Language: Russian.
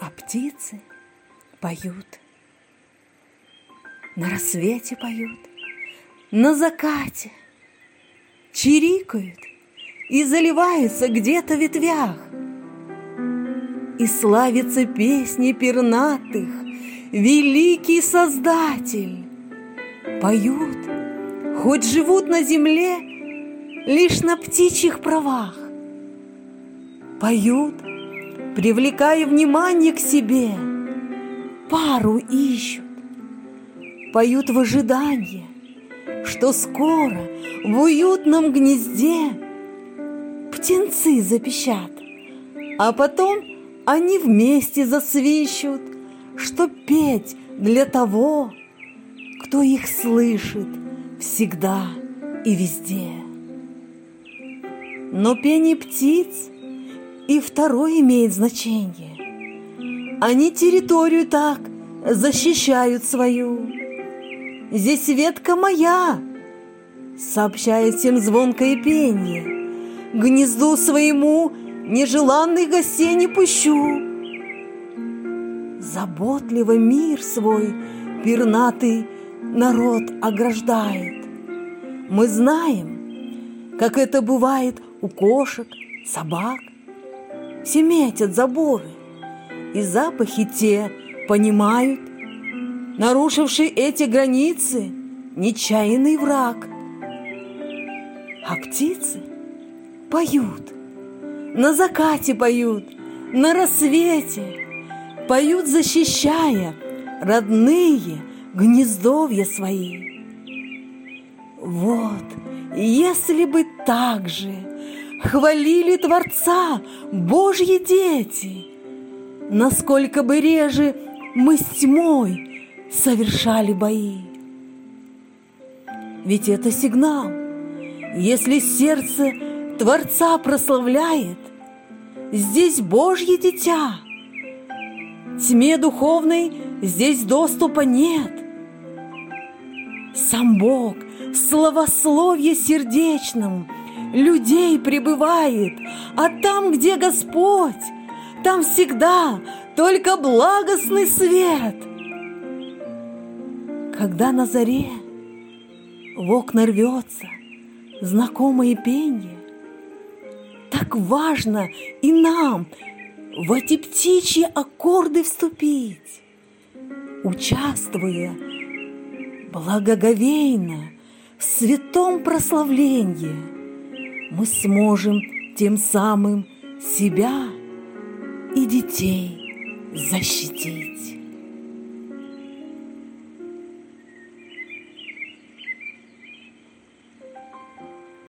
А птицы поют. На рассвете поют, на закате чирикают и заливаются где-то в ветвях. И славится песни пернатых великий Создатель. Поют, хоть живут на земле лишь на птичьих правах. Поют, привлекая внимание к себе, пару ищут. Поют в ожидании, что скоро в уютном гнезде птенцы запищат, а потом они вместе засвищут, чтоб петь для того, кто их слышит всегда и везде. Но пение птиц и второе имеет значение. Они территорию так защищают свою. Здесь ветка моя, сообщает всем звонкое пение. Гнезду своему нежеланных гостей не пущу. Заботливо мир свой пернатый народ ограждает. Мы знаем, как это бывает у кошек, собак. Все метят заборы, и запахи те понимают. Нарушивший эти границы нечаянный враг. А птицы поют, на закате поют, на рассвете поют, защищая родные гнездовья свои. Вот, если бы так же хвалили Творца Божьи дети, насколько бы реже мы с тьмой совершали бои. Ведь это сигнал. Если сердце Творца прославляет, здесь Божье дитя. Тьме духовной здесь доступа нет. Сам Бог в славословье сердечном людей пребывает, а там, где Господь, там всегда только благостный свет. Когда на заре в окна рвется знакомое пенье, так важно и нам в эти птичьи аккорды вступить, участвуя благоговейно в святом прославлении. Мы сможем тем самым себя и детей защитить.